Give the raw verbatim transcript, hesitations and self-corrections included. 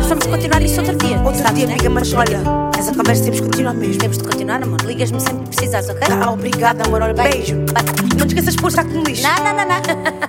Nós vamos continuar isso outro dia. Outro sabes, dia, né? amiga, mas olha, essa conversa temos que continuar mesmo. Temos de continuar, amor. Ligas-me sempre que precisares, ok? Tá, obrigada, amor. Olha, beijo. Bye. Não te esqueças de pôr saco no lixo. Não, não, não, não.